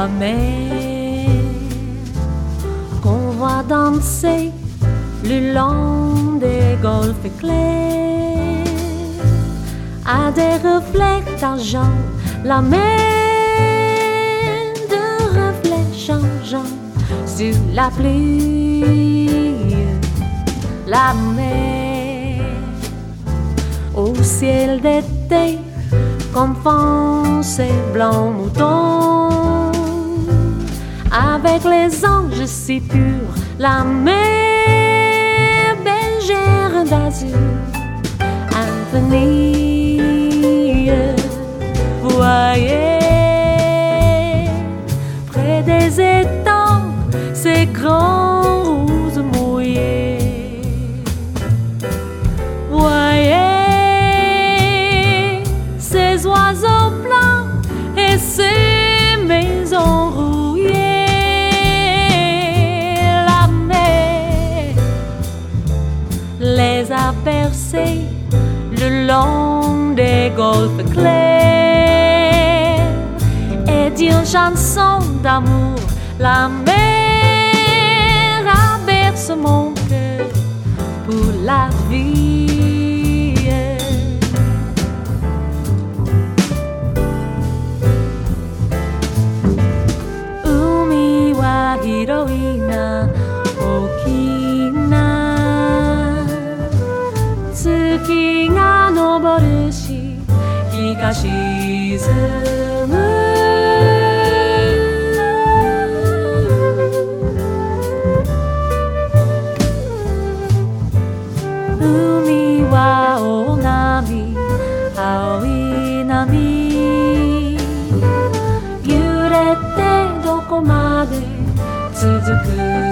la mer qu'on voit danser le long des golfes clairs à des reflets d'argent, la mer de reflets changeants sur la pluie, la mer au ciel d'été confond ses blancs moutons avec les anges si purs, la mer bergère d'azur infinie. Voyez près des étangs ces grands roses mouillés. Voyez ces oiseaux blancs et ces maisons rouillées. La mer les a bercés le long des golfes clairs et d'une chanson d'amour, la mer a bercé mon cœur pour la vie. Umi wa hiroi na oki na tsuki ga noboru shi日が沈む海は大波青い波揺れてどこまで続く